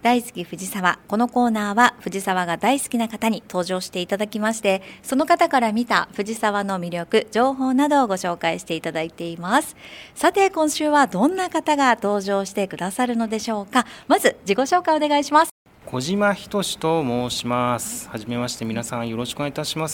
大好き藤沢。このコーナーは藤沢が大好きな方に登場していただきまして、その方から見た藤沢の魅力、情報などをご紹介していただいています。さて今週はどんな方が登場してくださるのでしょうか。まず自己紹介お願いします。 小島仁と申します。はじめまして、皆さんよろしくお願いいたします。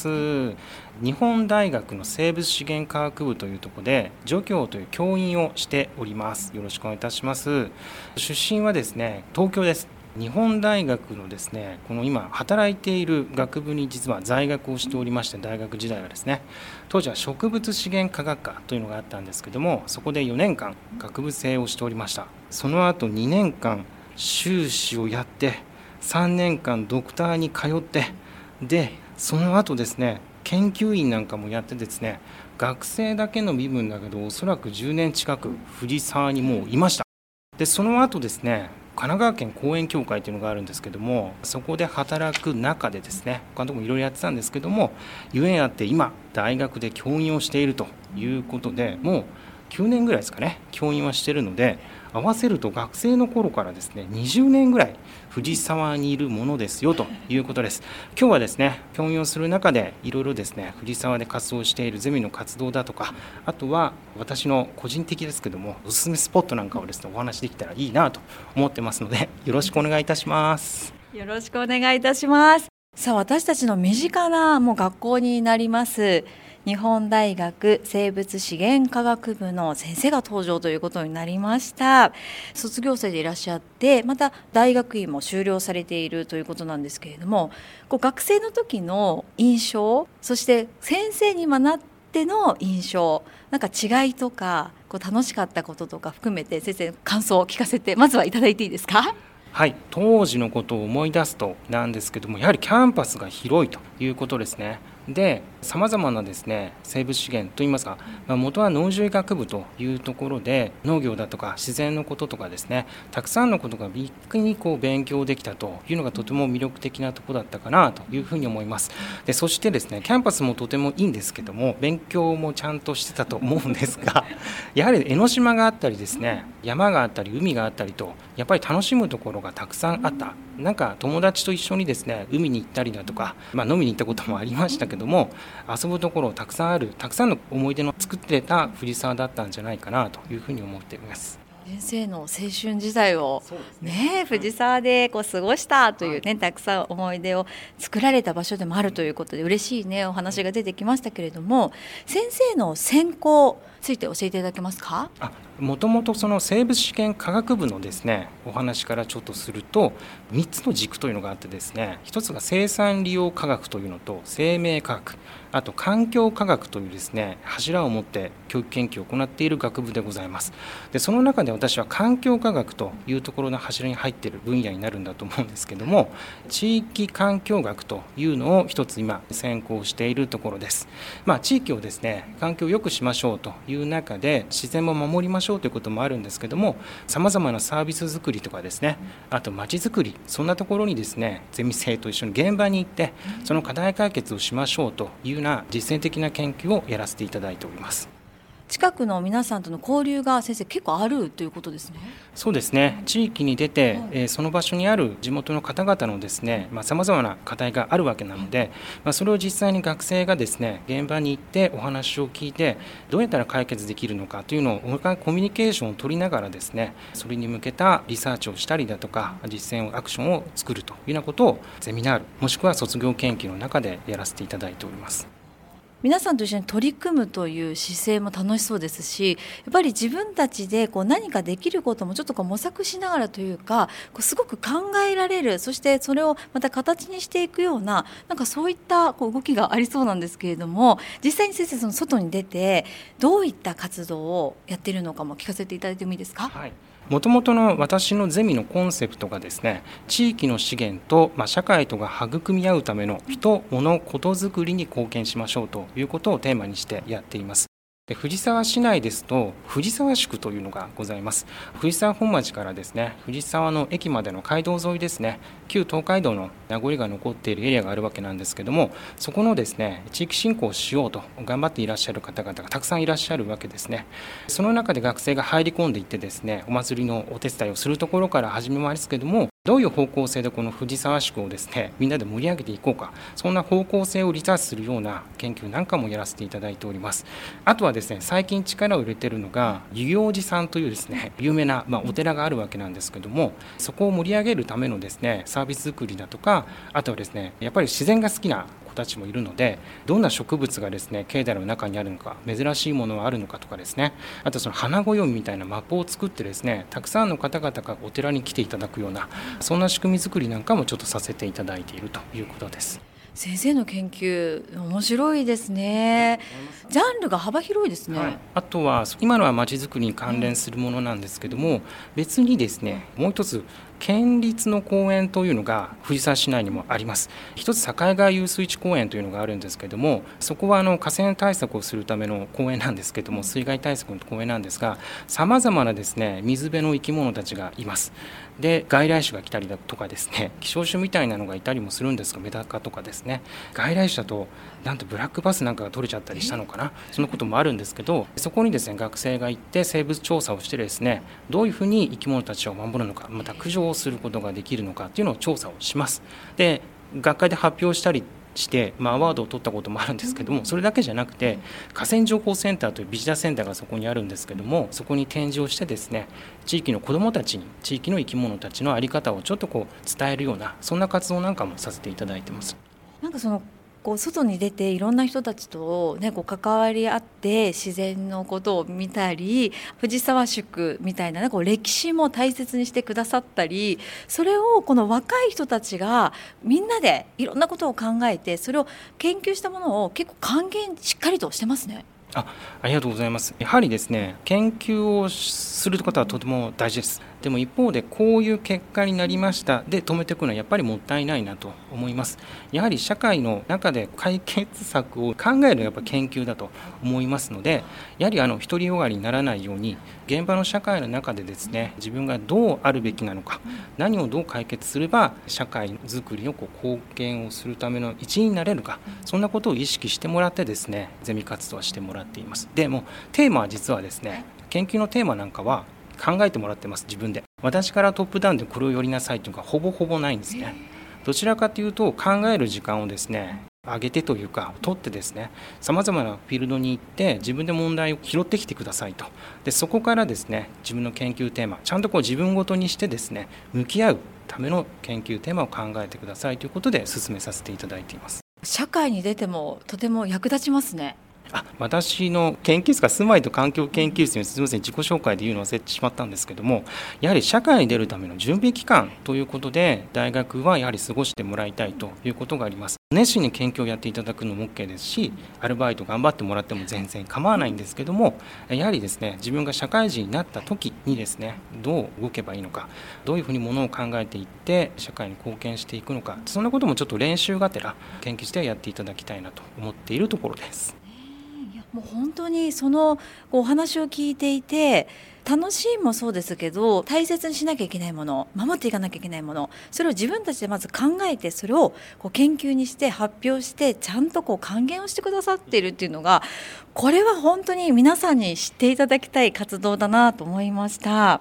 日本大学の生物資源科学部というところで助教という教員をしております。よろしくお願いいたします。出身はですね、東京です。日本大学のですね、この今働いている学部に実は在学をしておりまして、大学時代はですね、当時は植物資源科学科というのがあったんですけども、そこで4年間学部生をしておりました。その後2年間修士をやって3年間ドクターに通って、でその後ですね、研究員なんかもやってですね、学生だけの身分だけどおそらく10年近く藤沢にもういました。でその後ですね、神奈川県公園協会というのがあるんですけども、そこで働く中でですね、他のところもいろいろやってたんですけども、ゆえんあって今大学で教員をしているということで、もう9年ぐらいですかね、教員はしているので、合わせると学生の頃からですね、20年ぐらい藤沢にいるものですよということです。今日はですね、教員をする中でいろいろですね、藤沢で活動しているゼミの活動だとか、あとは私の個人的ですけどもおすすめスポットなんかをですね、お話できたらいいなと思ってますので、よろしくお願いいたします。 よろしくお願いいたします。さあ、私たちの身近なもう学校になります日本大学生物資源科学部の先生が登場ということになりました。卒業生でいらっしゃって、また大学院も修了されているということなんですけれども、学生の時の印象、そして先生になっての印象、なんか違いとか楽しかったこととか含めて、先生感想を聞かせてまずはいただいていいですか。 はい、当時のことを思い出すとなんですけども、やはりキャンパスが広いということですね。でさまざまなですね、生物資源といいますか、元は農獣医学部というところで、農業だとか自然のこととかですね、たくさんのことが一気に勉強できたというのがとても魅力的なところだったかなというふうに思います。でそしてですね、キャンパスもとてもいいんですけども、勉強もちゃんとしてたと思うんですが、やはり江ノ島があったりですね、山があったり海があったりと、やっぱり楽しむところがたくさんあった。なんか友達と一緒にですね、海に行ったりだとか、飲みに行ったこともありましたけども、遊ぶところたくさんある、たくさんの思い出の作ってた藤沢だったんじゃないかなというふうに思っています。 先生の青春時代を、藤沢で過ごしたというたくさん思い出を作られた場所でもあるということで、嬉しいお話が出てきましたけれども、先生の専攻について教えていただけますか。 もともとその生物資源科学部のですね、お話からちょっとすると、3つの軸というのがあってですね、1つが生産利用科学というのと生命科学、あと環境科学というですね、柱を持って教育研究を行っている学部でございます。でその中で私は環境科学というところの柱に入っている分野になるんだと思うんですけども、地域環境学というのを一つ今専攻しているところです。地域をですね、環境を良くしましょうという中で、自然も守りましょうということもあるんですけども、さまざまなサービス作りとかですね、あと街づくり、そんなところにですね、ゼミ生と一緒に現場に行ってその課題解決をしましょうというような実践的な研究をやらせていただいております。 近くの皆さんとの交流が先生結構あるということですね。 そうですね、地域に出て、その場所にある地元の方々のですね、さまざまな課題があるわけなので、それを実際に学生がですね、現場に行ってお話を聞いて、どうやったら解決できるのかというのをコミュニケーションを取りながらですね、それに向けたリサーチをしたりだとか、実践アクションを作るというようなことをゼミナールもしくは卒業研究の中でやらせていただいております。 皆さんと一緒に取り組むという姿勢も楽しそうですし、やっぱり自分たちで何かできることもちょっと模索しながらというか、すごく考えられる、そしてそれをまた形にしていくような、そういった動きがありそうなんですけれども、実際に先生その外に出てどういった活動をやっているのかも聞かせていただいてもいいですか。 はい、もともとの私のゼミのコンセプトがですね、地域の資源と、社会とが育み合うための人、物、ことづくりに貢献しましょうということをテーマにしてやっています。で藤沢市内ですと藤沢宿というのがございます。藤沢本町からですね、藤沢の駅までの街道沿いですね、旧東海道の名残が残っているエリアがあるわけなんですけども、そこのですね、地域振興をしようと頑張っていらっしゃる方々がたくさんいらっしゃるわけですね。その中で学生が入り込んでいってですね、お祭りのお手伝いをするところから始めますけども、 どういう方向性でこの藤沢宿をですねみんなで盛り上げていこうか、そんな方向性をリサーチするような研究なんかもやらせていただいております。あとはですね、最近力を入れているのが遊行寺さんというですね有名な、お寺があるわけなんですけども、そこを盛り上げるためのですねサービス作りだとか、あとはですねやっぱり自然が好きな子たちもいるので、どんな植物がですね境内の中にあるのか、珍しいものはあるのかとかですね、あとその花暦みたいなマップを作ってですね、たくさんの方々がお寺に来ていただくような、そんな仕組み作りなんかもちょっとさせていただいているということです。 先生の研究面白いですね。ジャンルが幅広いですね。 あとは今のはまちづくりに関連するものなんですけども、別にですねもう一つ県立の公園というのが藤沢市内にもあります。一つ境川遊水地公園というのがあるんですけども、そこは河川対策をするための公園なんですけども、水害対策の公園なんですが、さまざまなですね水辺の生き物たちがいます。で外来種が来たりだとかですね、希少種みたいなのがいたりもするんですが、メダカとかですね、外来種だとなんとブラックバスなんかが取れちゃったりしたのかな、そのこともあるんですけど、そこにですね学生が行って生物調査をしてですね、どういうふうに生き物たちを守るのか、また駆除をすることができるのかというのを調査をします。で学会で発表したりして、アワードを取ったこともあるんですけども、それだけじゃなくて河川情報センターというビジターセンターがそこにあるんですけども、そこに展示をしてですね、地域の子どもたちに地域の生き物たちの在り方をちょっと伝えるような、そんな活動なんかもさせていただいてます。 なんか外に出ていろんな人たちと、関わり合って自然のことを見たり、藤沢宿みたいな、歴史も大切にしてくださったり、それをこの若い人たちがみんなでいろんなことを考えて、それを研究したものを結構還元しっかりとしてますね。 ありがとうございます。やはりですね研究をすることはとても大事です。でも一方でこういう結果になりましたで止めていくのはやっぱりもったいないなと思います。やはり社会の中で解決策を考えるのはやっぱ研究だと思いますので、やはり独りよがりにならないように、現場の社会の中でですね自分がどうあるべきなのか、何をどう解決すれば社会づくりの貢献をするための一員になれるか、そんなことを意識してもらってですねゼミ活動はしてもらっています。でもテーマは実はですね、研究のテーマなんかは考えてもらってます。自分で私からトップダウンでこれをやりなさいというのがほぼほぼないんですね。どちらかというと考える時間をですね上げてというか取ってですね、さまざまなフィールドに行って自分で問題を拾ってきてくださいと。でそこからですね自分の研究テーマちゃんと自分ごとにしてですね向き合うための研究テーマを考えてくださいということで進めさせていただいています。 社会に出てもとても役立ちますね。 私の研究室が住まいと環境研究室にすみません自己紹介で言うのを忘れてしまったんですけども、やはり社会に出るための準備期間ということで大学はやはり過ごしてもらいたいということがあります。熱心に研究をやっていただくのも OK ですし、アルバイト頑張ってもらっても全然構わないんですけども、やはりですね自分が社会人になった時にですねどう動けばいいのか、どういうふうにものを考えていって社会に貢献していくのか、そんなこともちょっと練習がてら研究してやっていただきたいなと思っているところです。 もう本当にそのお話を聞いていて、楽しいもそうですけど大切にしなきゃいけないもの、守っていかなきゃいけないもの、それを自分たちでまず考えて、それを研究にして発表してちゃんと還元をしてくださっているっていうのが、これは本当に皆さんに知っていただきたい活動だなと思いました。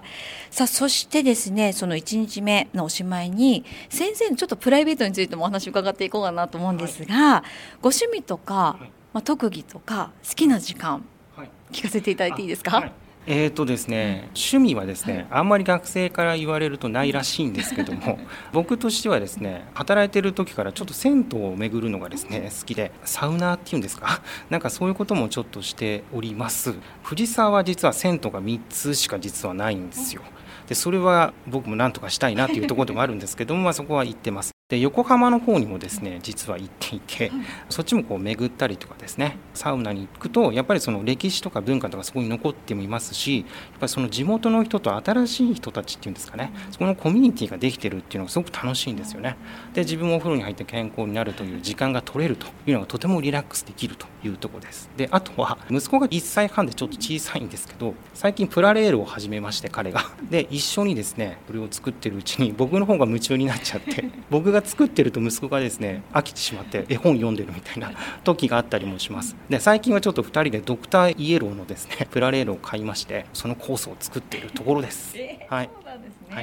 さあそしてですね、その1日目のおしまいに先生のちょっとプライベートについてもお話を伺っていこうかなと思うんですが、ご趣味とか、特技とか好きな時間、聞かせていただいていいですか？ ですね、趣味はですね、あんまり学生から言われるとないらしいんですけども僕としてはですね働いてる時からちょっと銭湯を巡るのがですね好きで、サウナーっていうんですかなんかそういうこともちょっとしております。藤沢は実は銭湯が3つしか実はないんですよ。でそれは僕も何とかしたいなというところでもあるんですけども、そこは行ってます。で横浜の方にもですね実は行っていて、そっちも巡ったりとかですね、サウナに行くとやっぱりその歴史とか文化とかそこに残ってもいますし、やっぱりその地元の人と新しい人たちっていうんですかね、そこのコミュニティができてるっていうのがすごく楽しいんですよね。で自分もお風呂に入って健康になるという時間が取れるというのがとてもリラックスできるというところです。であとは息子が1歳半でちょっと小さいんですけど、最近プラレールを始めまして、彼がで一緒にですねそれを作ってるうちに僕の方が夢中になっちゃって僕が作ってると息子がですね飽きてしまって絵本読んでるみたいな時があったりもします。で最近はちょっと2人でドクターイエローのですねプラレールを買いまして、そのコースを作っているところです。 そうなんですね。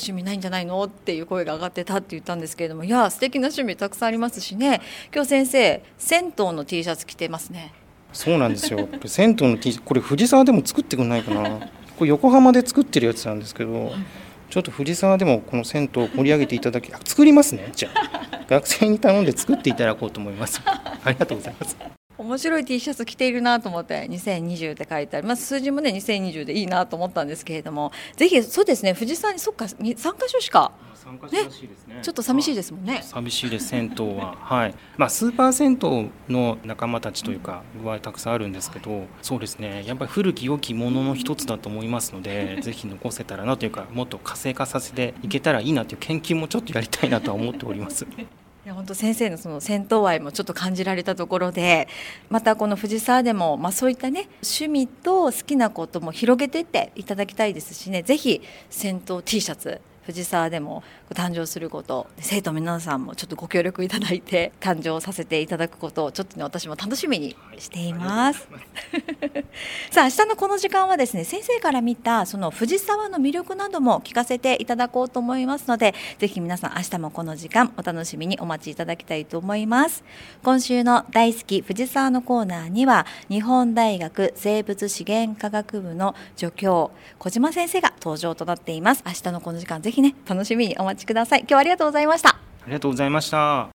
趣味ないんじゃないのっていう声が上がってたって言ったんですけれども、いや素敵な趣味たくさんありますしね。今日先生銭湯の T シャツ着てますね。 そうなんですよ。銭湯の T シャツ、これ藤沢でも作ってくんないかな。これ横浜で作ってるやつなんですけど、ちょっと藤沢でもこの銭湯を盛り上げていただき、作りますね。じゃあ学生に頼んで作っていただこうと思います。ありがとうございます。 面白い T シャツ着ているなと思って2020って書いてあります。数字もね2020でいいなと思ったんですけれども、ぜひそうですね、藤沢にそっか3カ所しか参加者らしいですね。 ちょっと寂しいですもんね。 寂しいです、銭湯は。はい。スーパー銭湯の仲間たちというか具合たくさんあるんですけど、そうですね、やっぱり古き良きものの一つだと思いますのでぜひ残せたらなというか、もっと活性化させていけたらいいなという研究もちょっとやりたいなとは思っております。 いや本当先生のその銭湯愛もちょっと感じられたところで、またこの藤沢でも、そういったね趣味と好きなことも広げていっていただきたいですしね、ぜひ銭湯 T シャツ藤沢でも誕生すること、生徒の皆さんもちょっとご協力いただいて誕生させていただくことをちょっとね私も楽しみにしています。さあ明日のこの時間はですね、先生から見たその藤沢の魅力なども聞かせていただこうと思いますので、ぜひ皆さん明日もこの時間お楽しみにお待ちいただきたいと思います。今週の大好き藤沢のコーナーには日本大学生物資源科学部の助教小島先生が登場となっています。明日のこの時間ぜひね楽しみにお待ちください。今日はありがとうございました。 ありがとうございました。